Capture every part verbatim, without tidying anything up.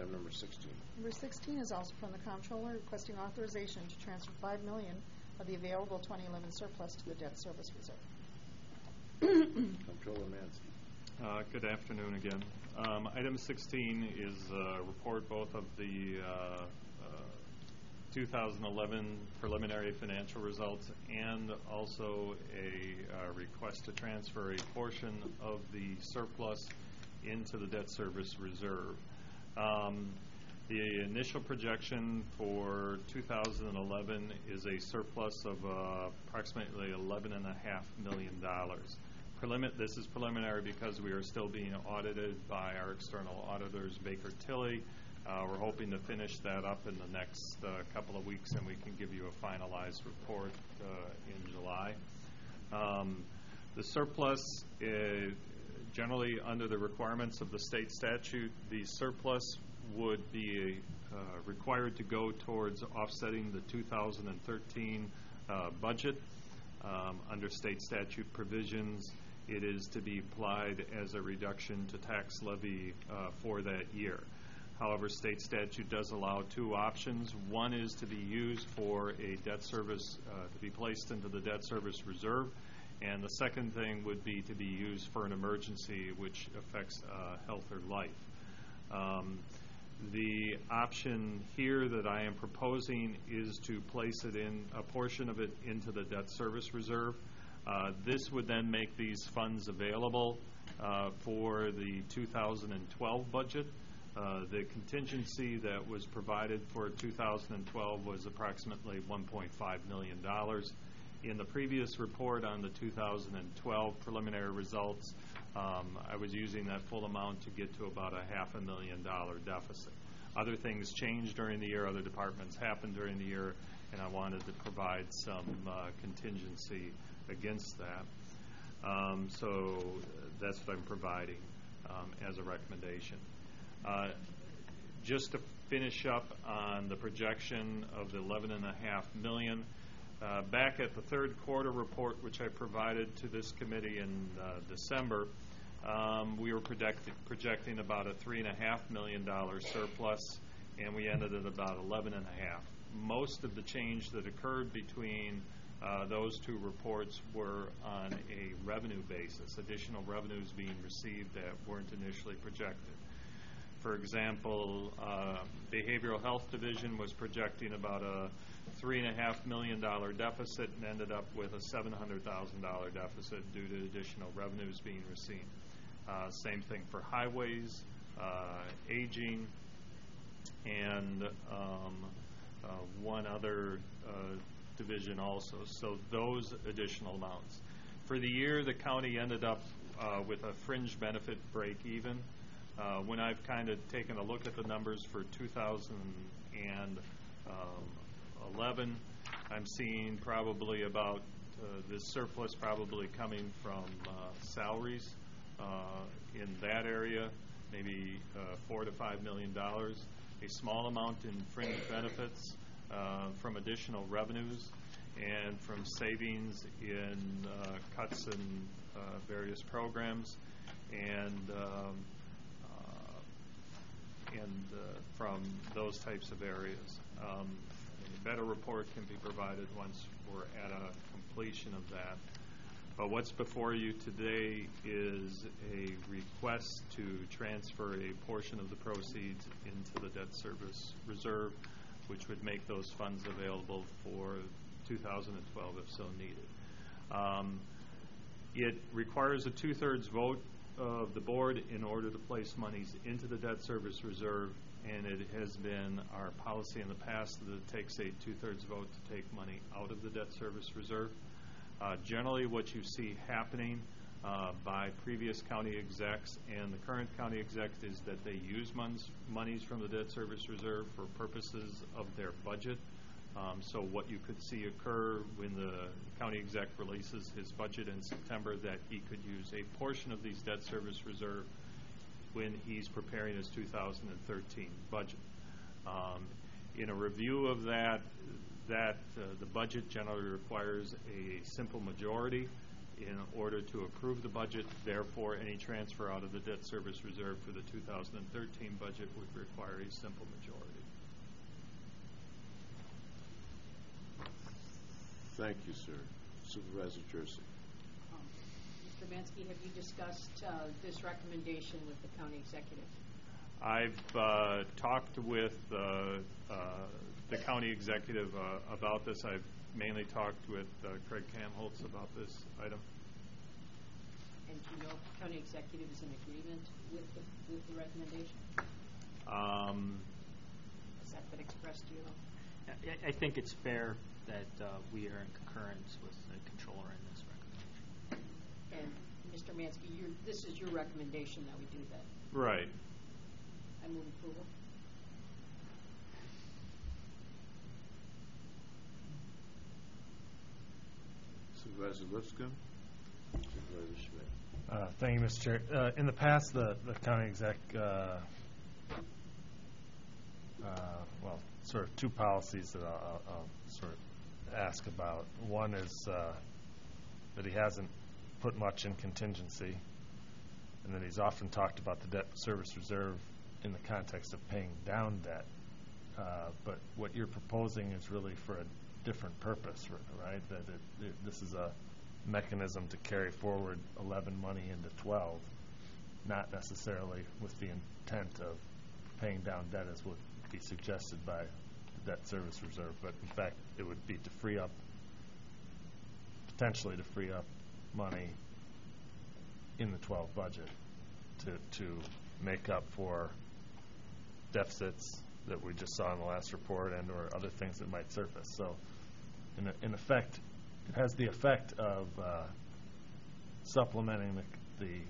Item number sixteen. Number sixteen is also from the Comptroller, requesting authorization to transfer five million dollars of the available twenty eleven surplus to the debt service reserve. Comptroller Mansky. Uh, good afternoon again. Um, item sixteen is a report both of the uh, uh, two thousand eleven preliminary financial results and also a uh, request to transfer a portion of the surplus into the debt service reserve. Um, the initial projection for two thousand eleven is a surplus of uh, approximately eleven point five million dollars. Prelim- this is preliminary because we are still being audited by our external auditors, Baker Tilly. Uh, we're hoping to finish that up in the next uh, couple of weeks, and we can give you a finalized report uh, in July. Um, the surplus, is generally under the requirements of the state statute, the surplus would be uh, required to go towards offsetting the two thousand thirteen uh, budget. Um, under state statute provisions, it is to be applied as a reduction to tax levy uh, for that year. However, state statute does allow two options. One is to be used for a debt service, uh, to be placed into the debt service reserve, and the second thing would be to be used for an emergency which affects uh, health or life. Um, the option here that I am proposing is to place it in, a portion of it into the debt service reserve. Uh, this would then make these funds available uh, for the two thousand twelve budget. Uh, the contingency that was provided for two thousand twelve was approximately one point five million dollars. In the previous report on the two thousand twelve preliminary results, um, I was using that full amount to get to about a half a million dollar deficit. Other things changed during the year, other departments happened during the year, and I wanted to provide some uh, contingency against that. Um, so that's what I'm providing um, as a recommendation. Uh, just to finish up on the projection of the eleven and a half million, uh, back at the third quarter report, which I provided to this committee in uh, December, um, we were project projecting about a three and a half million dollar surplus, and we ended at about eleven and a half. Most of the change that occurred between uh, those two reports were on a revenue basis, additional revenues being received that weren't initially projected. For example, uh, Behavioral Health Division was projecting about a three and a half million dollar deficit and ended up with a seven hundred thousand dollar deficit due to additional revenues being received. Uh, same thing for highways, uh, aging, and um, uh, one other uh, division also. So those additional amounts. For the year, the county ended up uh, with a fringe benefit break even. Uh, when I've kind of taken a look at the numbers for two thousand eleven, I'm seeing probably about uh, this surplus probably coming from uh, salaries uh, in that area, maybe uh, four to five million dollars. A small amount in fringe benefits uh, from additional revenues and from savings in uh, cuts in uh, various programs, and um, and uh, from those types of areas. Um, a better report can be provided once we're at a completion of that. But what's before you today is a request to transfer a portion of the proceeds into the debt service reserve, which would make those funds available for two thousand twelve if so needed. Um, it requires a two-thirds vote of the board in order to place monies into the debt service reserve, and it has been our policy in the past that it takes a two-thirds vote to take money out of the debt service reserve. Uh, generally, what you see happening uh, by previous county execs and the current county exec is that they use monies, monies from the debt service reserve for purposes of their budget. Um, so what you could see occur when the county exec releases his budget in September, that he could use a portion of these debt service reserve when he's preparing his two thousand thirteen budget. Um, in a review of that, that uh, the budget generally requires a simple majority. in order to approve the budget. Therefore, any transfer out of the debt service reserve for the two thousand thirteen budget would require a simple majority. Thank you, sir. Supervisor Jersey. Um, Mister Mansky, have you discussed uh, this recommendation with the county executive? I've uh, talked with uh, uh, the county executive uh, about this. I've mainly talked with uh, Craig Kamholtz about this item. And do you know if the county executive is in agreement with the, with the recommendation? Um, Has that been expressed to you? I, I think it's fair that uh, we are in concurrence with the controller in this recommendation. And Mister Mansky, you're, this is your recommendation that we do that. right. I move approval. Supervisor Lipscomb. Supervisor Schmidt. Uh, Thank you, Mister Chair. Uh, In the past, the the county exec, uh, uh, well, sort of two policies that I'll I'll- I'll sort of ask about. One is uh, that he hasn't put much in contingency, and that he's often talked about the debt service reserve in the context of paying down debt. Uh, But what you're proposing is really for a different purpose, r- right? That it- it- this is a mechanism to carry forward eleven money into twelve, not necessarily with the intent of paying down debt as would be suggested by the debt service reserve, but in fact, it would be to free up, potentially to free up money in the twelve budget to, to make up for deficits that we just saw in the last report and or other things that might surface. So in, in effect, it has the effect of uh, supplementing the, the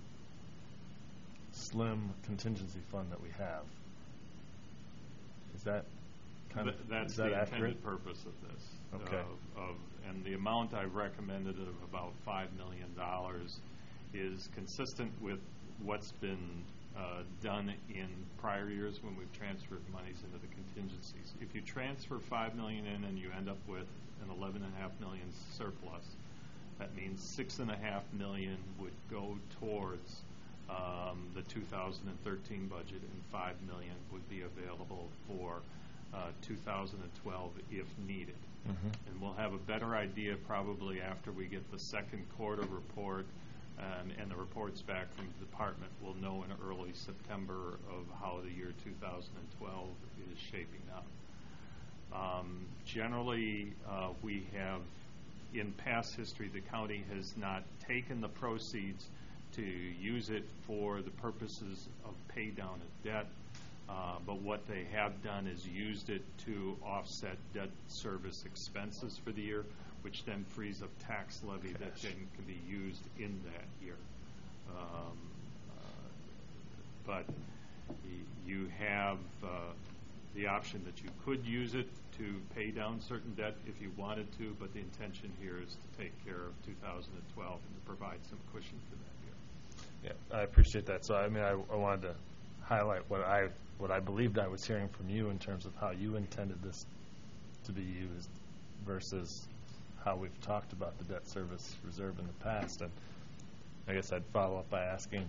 slim contingency fund that we have. Is that kind of, Th- That's is that the accurate? intended purpose of this. Okay. Of, of, and the amount I recommended of about five million dollars is consistent with what's been uh, done in prior years when we've transferred monies into the contingencies. If you transfer five million dollars in and you end up with an eleven and a half million surplus, that means six and a half million would go towards um, the two thousand thirteen budget, and five million would be available for uh, two thousand twelve if needed. Mhm. And we'll have a better idea probably after we get the second quarter report um, and the reports back from the department. We'll know in early September of how the year two thousand twelve is shaping up. Um, generally, uh, we have, in past history, the county has not taken the proceeds to use it for the purposes of pay down of debt, uh, but what they have done is used it to offset debt service expenses for the year, which then frees up tax levy that then can be used in that year. Um, uh, but y- you have uh, the option that you could use it to pay down certain debt if you wanted to, but the intention here is to take care of two thousand twelve and to provide some cushion for that year. Yeah, I appreciate that. So, I mean, I, I wanted to highlight what I what I believed I was hearing from you in terms of how you intended this to be used versus how we've talked about the debt service reserve in the past. And I guess I'd follow up by asking,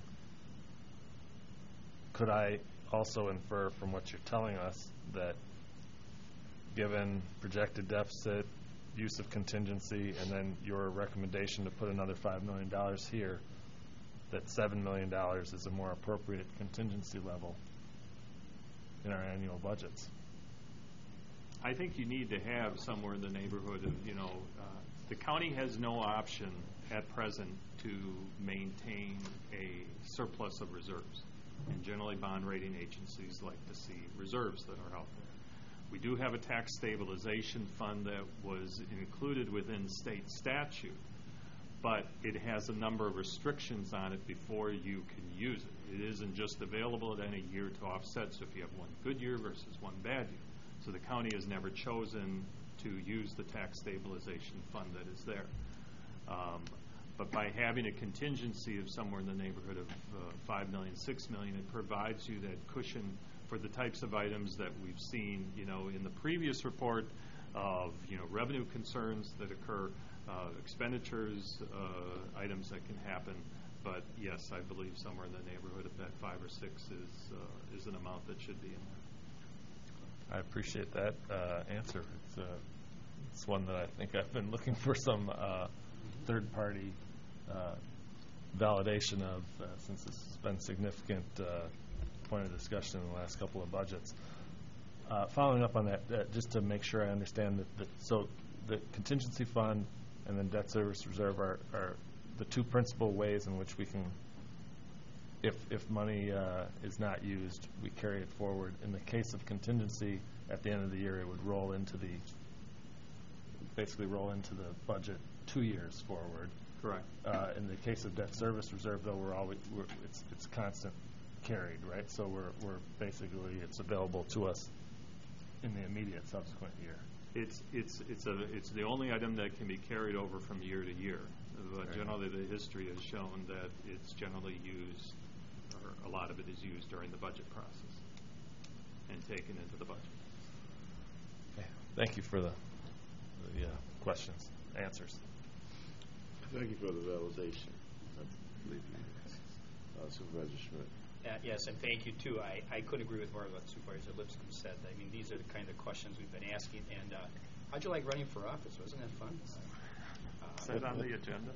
could I also infer from what you're telling us that given projected deficit, use of contingency, and then your recommendation to put another five million dollars here, that seven million dollars is a more appropriate contingency level in our annual budgets? I think you need to have somewhere in the neighborhood of, you know, uh, the county has no option at present to maintain a surplus of reserves. And generally bond rating agencies like to see reserves that are out there. We do have a tax stabilization fund that was included within state statute, but it has a number of restrictions on it before you can use it. It isn't just available at any year to offset, so if you have one good year versus one bad year. So the county has never chosen to use the tax stabilization fund that is there. Um, but by having a contingency of somewhere in the neighborhood of uh, five million dollars, six million dollars, it provides you that cushion for the types of items that we've seen, you know, in the previous report of, you know, revenue concerns that occur. uh, expenditures, uh, items that can happen. But yes, I believe somewhere in the neighborhood of that five or six is uh, is an amount that should be in there. I appreciate that uh, answer. It's, uh, it's one that I think I've been looking for some uh, third-party uh, validation of, uh, since this has been a significant uh, point of discussion in the last couple of budgets. Uh, following up on that, uh, just to make sure I understand that, that, so the contingency fund and then debt service reserve are, are the two principal ways in which we can, if if money uh, is not used, we carry it forward. In the case of contingency, at the end of the year, it would roll into the, basically roll into the budget two years forward. Correct. Uh, in the case of debt service reserve, though, we're always we're, it's it's constant carried, right? So we're we're basically it's available to us in the immediate subsequent year. It's it's it's a it's the only item that can be carried over from year to year. But Right. generally, the history has shown that it's generally used, or a lot of it is used during the budget process and taken into the budget. Okay. Thank you for the, the uh, questions, answers. Thank you for the validation. I believe you. Uh, Supervisor Schmidt. Uh, Yes, and thank you, too. I, I couldn't agree with more of what Supervisor Lipscomb said. I mean, these are the kind of questions we've been asking. And uh, how'd you like running for office? Wasn't that fun? Is that on the agenda?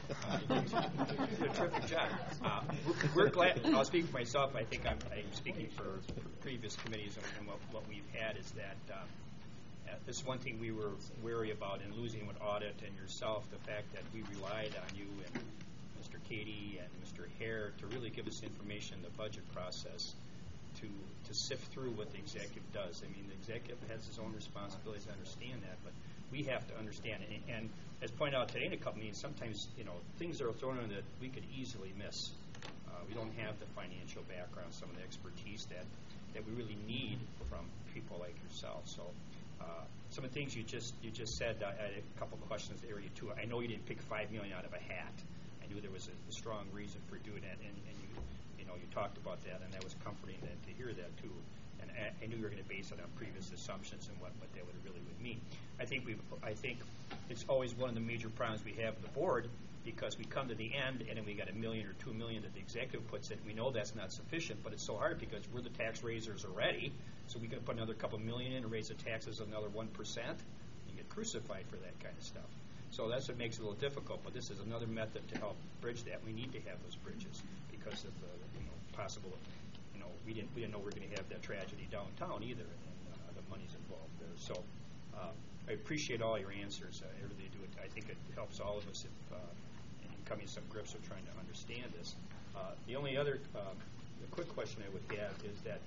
You did a terrific job. Uh, we're- We're glad, I'll speak for myself, I think I'm, I'm speaking for for previous committees, and and what, what we've had is that uh, uh, this is one thing we were wary about in losing with audit and yourself, the fact that we relied on you and Mister Cady and Mister Hare to really give us information in the budget process to to sift through what the executive does. I mean, the executive has his own responsibilities, I understand that, but we have to understand it. And, and as pointed out today in a couple meetings, sometimes, you know, things are thrown in that we could easily miss. Uh, we don't have the financial background, some of the expertise that, that we really need from people like yourself. So uh, some of the things you just you just said, I had a couple of questions in area two. I know you didn't pick five million dollars out of a hat. I knew there was a, a strong reason for doing that, and, and you you know you talked about that, and that was comforting to, to hear that too. And I, I knew you were going to base it on previous assumptions and what, what that would really would mean. I think we I think it's always one of the major problems we have at the board, because we come to the end and then we got a million or two million that the executive puts in. We know that's not sufficient, but it's so hard because we're the tax raisers already. So we can put another couple million in and raise the taxes another one percent. You get crucified for that kind of stuff. So that's what makes it a little difficult. But this is another method to help bridge that. We need to have those bridges because of the you know possible. You know we didn't we didn't know we were going to have that tragedy downtown either, and uh, the money's involved there. So. Uh, I appreciate all your answers. Uh, I really do. It. I think it helps all of us if, uh, in coming to some grips with trying to understand this. Uh, the only other uh, the quick question I would have is that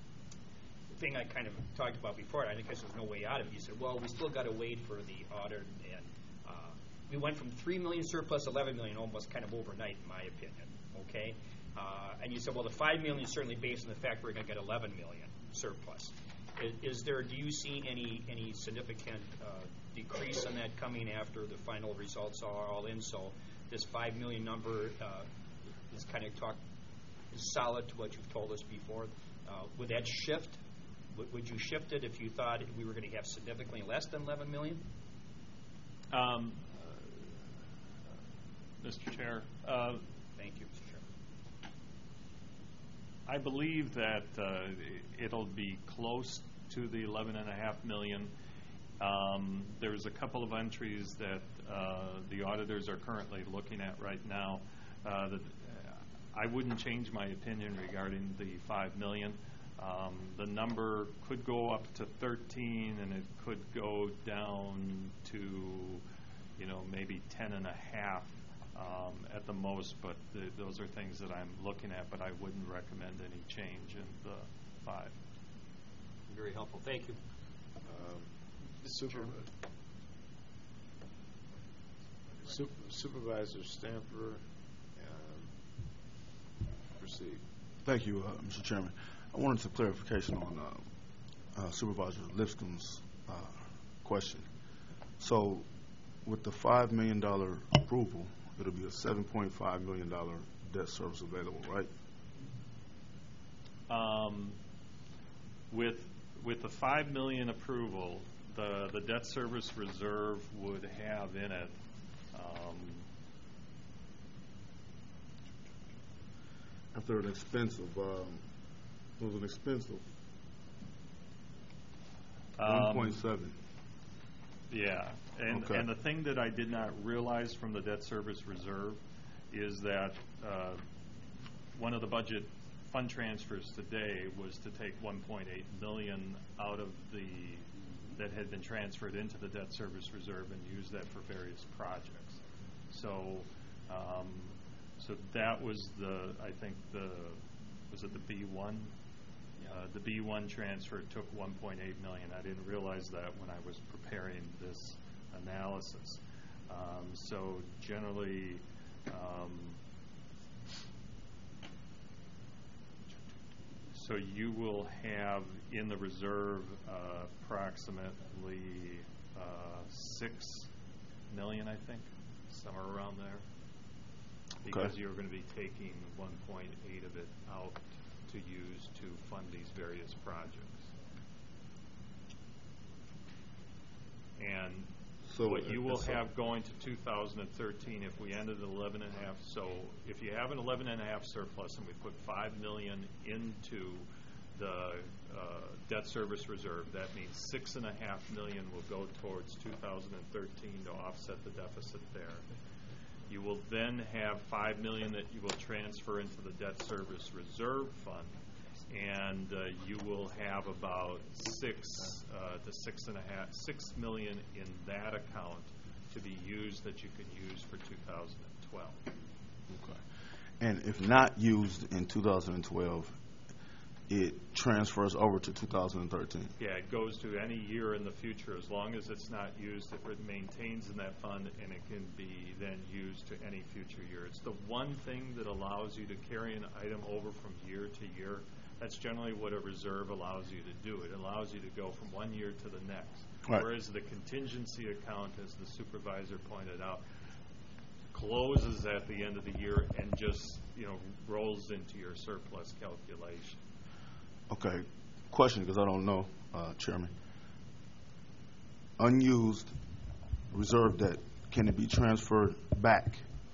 the thing I kind of talked about before, I think there's no way out of it. You said, well, we still got to wait for the audit, and uh, we went from three million surplus to eleven million almost kind of overnight, in my opinion. Okay, uh, and you said, well, the five million is certainly based on the fact we're going to get eleven million surplus. Is there, do you see any any significant uh, decrease in that coming after the final results are all in? So this five million number uh, is kind of talk is solid to what you've told us before. Uh, would that shift? Would, would you shift it if you thought we were going to have significantly less than eleven million? Um, Mister Chair, uh, Thank you, Mister Chairman. I believe that uh, it'll be close to the eleven and a half million. Um, there's a couple of entries that uh, the auditors are currently looking at right now. Uh, that I wouldn't change my opinion regarding the five million. Um, the number could go up to thirteen, and it could go down to, you know, maybe ten and a half. Um, at the most, but the, those are things that I'm looking at, but I wouldn't recommend any change in the five. Very helpful. Thank you. Um, Super, Super, Supervisor Stamper, um, proceed. Thank you, uh, Mister Chairman. I wanted some clarification on uh, uh, Supervisor Lipscomb's uh, question. So, with the five million dollar approval, it'll be a seven point five million dollar debt service available, right? Um, with with the five million approval, the the debt service reserve would have in it Um, After an expense of, um, it was an expense of um, one point seven. Yeah, and, Okay. and the thing that I did not realize from the debt service reserve is that uh, one of the budget fund transfers today was to take one point eight million out of the, that had been transferred into the debt service reserve and use that for various projects. So, um, so that was the, I think the, was it the B one? Uh, the B one transfer took one point eight million. I didn't realize that when I was preparing this analysis. Um, so generally, um, so you will have in the reserve uh, approximately uh, six million, I think, somewhere around there, because Okay. you're going to be taking one point eight of it out to use to fund these various projects. And So what you will so- have going to two thousand thirteen, if we ended at eleven and a half, so if you have an eleven and a half surplus and we put five million into the uh, debt service reserve, that means six and a half million will go towards two thousand thirteen to offset the deficit there. You will then have five million that you will transfer into the debt service reserve fund, and uh, you will have about six uh, to six and a half, six million in that account to be used that you can use for two thousand twelve. Okay. And if not used in two thousand twelve, it transfers over to two thousand thirteen. Yeah, it goes to any year in the future as long as it's not used. It maintains in that fund, and it can be then used to any future year. It's the one thing that allows you to carry an item over from year to year. That's generally what a reserve allows you to do. It allows you to go from one year to the next. Right. Whereas the contingency account, as the supervisor pointed out, closes at the end of the year and just, you know, rolls into your surplus calculation. Okay. Question, because I don't know, uh, Chairman. Unused reserve debt, can it be transferred back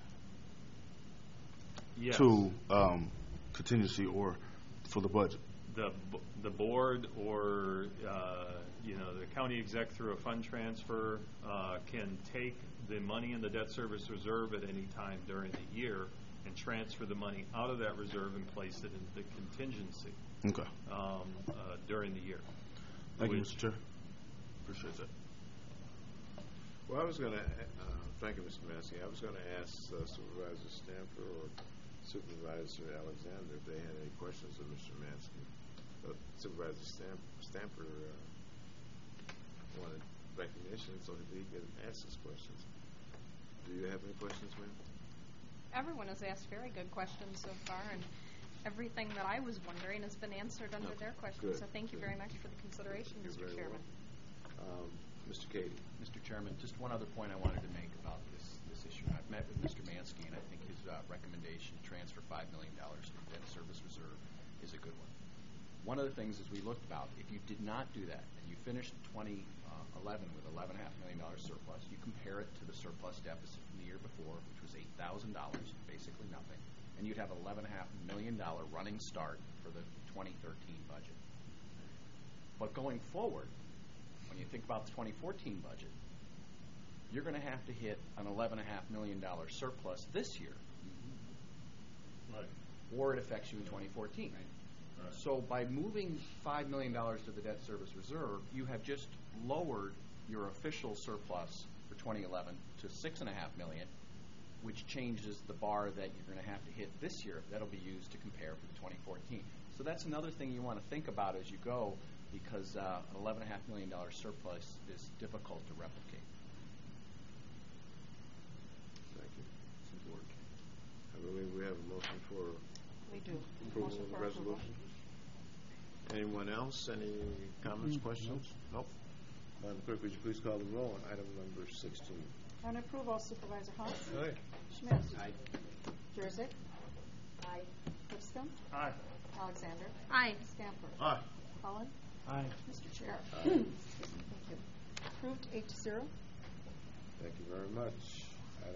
Yes. to um, contingency or for the budget? the b- the board or uh, you know the county exec through a fund transfer uh, can take the money in the debt service reserve at any time during the year and transfer the money out of that reserve and place it in the contingency Okay. um, uh, during the year. Thank you, Which- Mister Chair. Appreciate that. Well, I was going to, uh, thank you, Mister Massey. I was going to ask uh, Supervisor Stamper or Supervisor Alexander if they had any questions of Mister Massey. Uh, Supervisor Stamp, Stamper uh, wanted recognition so that he could ask his questions. Do you have any questions, ma'am? Everyone has asked very good questions so far, and everything that I was wondering has been answered under Okay, their questions. good, So thank you good. very much for the consideration, You're Mister very Chairman. welcome. Um, Mister Cady. Mister Chairman, just one other point I wanted to make about this, this issue. I've met with Mister Mansky, and I think his uh, recommendation to transfer five million dollars to the debt service reserve is a good one. One of the things is we looked about, if you did not do that, and you finished twenty eleven with eleven point five million dollars surplus, you compare it to the surplus deficit from the year before, which was eight thousand dollars, basically nothing, and you'd have eleven point five million dollars running start for the twenty thirteen budget. But going forward, when you think about the twenty fourteen budget, you're going to have to hit an eleven point five million dollars surplus this year, Right. or it affects you in twenty fourteen. So by moving five million dollars to the debt service reserve, you have just lowered your official surplus for twenty eleven to six point five million dollars, which changes the bar that you're going to have to hit this year. That'll be used to compare for the twenty fourteen. So that's another thing you want to think about as you go, because uh, an eleven point five million dollars surplus is difficult to replicate. Thank you. Support. I believe we have a motion for We do. approval Motion of the for approval. resolution. Anyone else? Any comments, questions? Nope. Madam Clerk, would you please call the roll on item number sixteen? On approval, Supervisor Hall. Aye. Schmidt. Aye. Jurassic. Aye. Lipscomb. Aye. Alexander. Aye. Stamper. Aye. Cullen. Aye. Mister Chair. Aye. Thank you. Approved eight to zero. Thank you very much.